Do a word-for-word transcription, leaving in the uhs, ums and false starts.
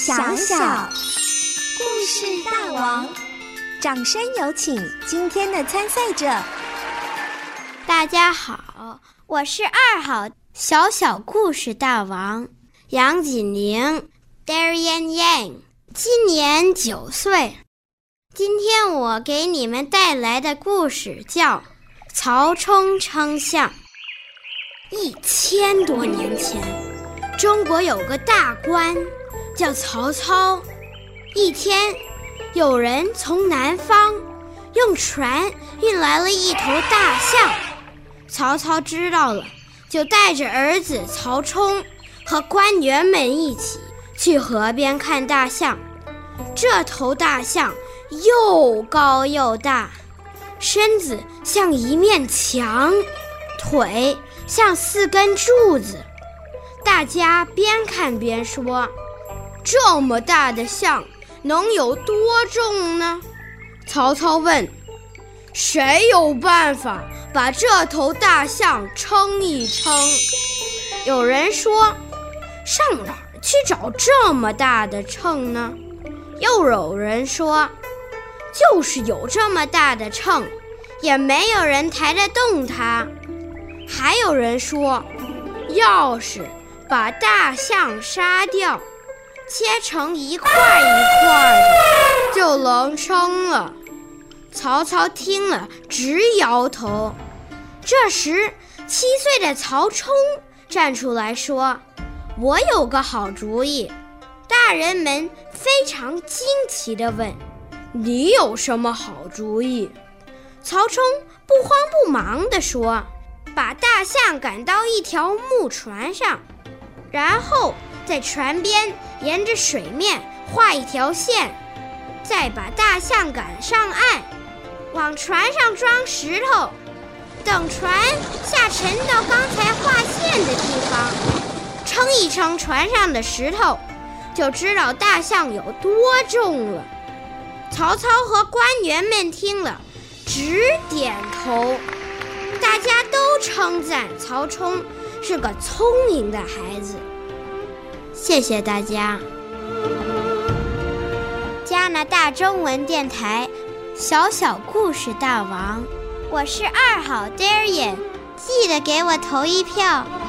小小故事大王，掌声有请今天的参赛者。 大家好，我是二号小小故事大王杨锦玲 Darian Yang， 今年九岁。今天我给你们带来的故事叫曹冲称象。一千多年前，中国有个大官叫曹操。一天，有人从南方用船运来了一头大象。曹操知道了，就带着儿子曹冲和官员们一起去河边看大象。这头大象又高又大，身子像一面墙，腿像四根柱子。大家边看边说，这么大的象能有多重呢？曹操问，谁有办法把这头大象称一称？有人说，上哪儿去找这么大的秤呢？又有人说，就是有这么大的秤，也没有人抬得动它。还有人说，要是把大象杀掉，切成一块一块的，就能称了。曹操听了直摇头。这时，七岁的曹冲站出来说，我有个好主意。大人们非常惊奇地问，你有什么好主意？曹冲不慌不忙地说，把大象赶到一条木船上，然后在船边沿着水面画一条线，再把大象赶上岸，往船上装石头，等船下沉到刚才画线的地方，称一称船上的石头，就知道大象有多重了。曹操和官员们听了直点头，大家都称赞曹冲是个聪明的孩子。谢谢大家。加拿大中文电台小小故事大王，我是二号 Darian， 记得给我投一票。